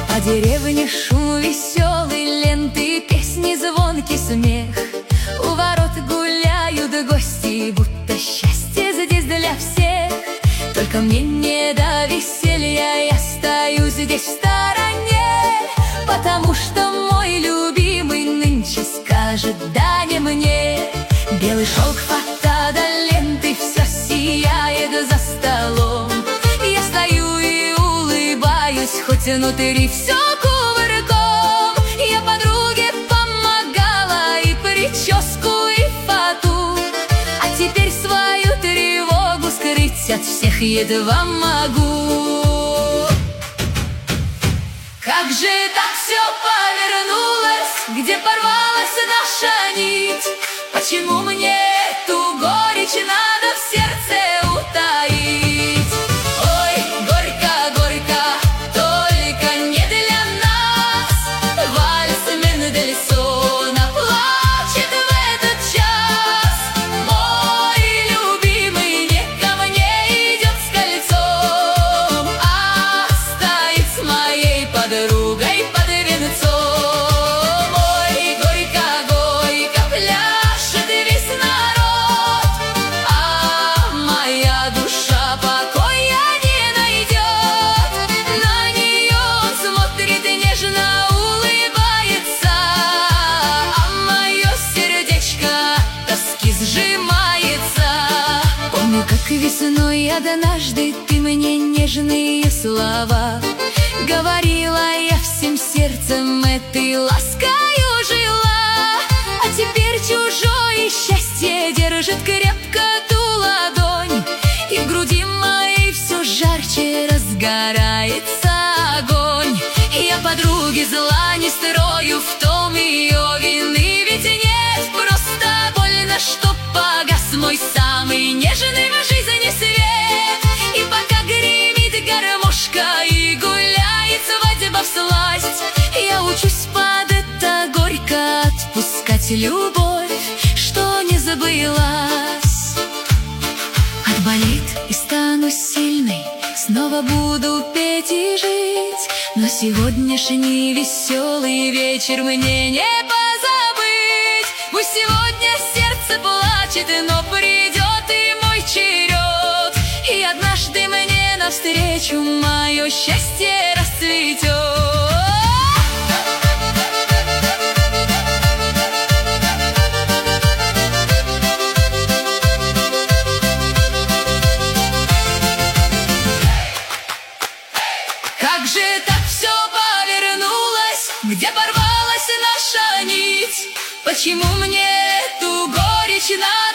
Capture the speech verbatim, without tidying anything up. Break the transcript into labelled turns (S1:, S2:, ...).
S1: По деревне шум веселый, ленты, песни, звонкий смех. У ворот гуляют гости, будто счастье здесь для всех. Только мне не до веселья, я стою здесь в стороне, потому что мой любимый нынче скажет «да» не мне. Белый шелк, фата да ленты, все сияет за столом. Я стою и улыбаюсь, хоть внутри все кувырком. Я подруге помогала и прическу, и фату, а теперь свою тревогу скрыть от всех едва могу. Как же так все повернулось, где порвалась наша нить? Почему мне эту горечь надо в сердце утаить? Ой, горько, горько, только не для нас. Вальс Мендельсона плачет в этот час. Мой любимый не ко мне идет с кольцом, а стоит с моей подругой под венцом. Ой, горько, горько пляшет весь народ, а моя душа покоя не найдет. На нее он смотрит нежно, улыбается, а мое сердечко тоски сжимается. Помню, как весной однажды ты мне нежные слова говорила, я всем сердцем этой ласкою жила. А теперь чужое счастье держит крепко ту ладонь, и в груди моей все жарче разгорается огонь. Я подруге зла не строю, в том ее вины ведь нет. Просто больно, что погас мой самый нежный в жизни свет. И пока гремит гармошка и гуляет свадьба всласть, я учусь под это горько отпускать любовь, что не забылась. Отболит и стану сильной, снова буду петь и жить, но сегодняшний веселый вечер мне не позабыть. Пусть сегодня сердце плачет, но придет и мой черед, и однажды мне навстречу мое счастье расцветет. Как же так все повернулось, где порвалась наша нить? Почему мне эту горечь надо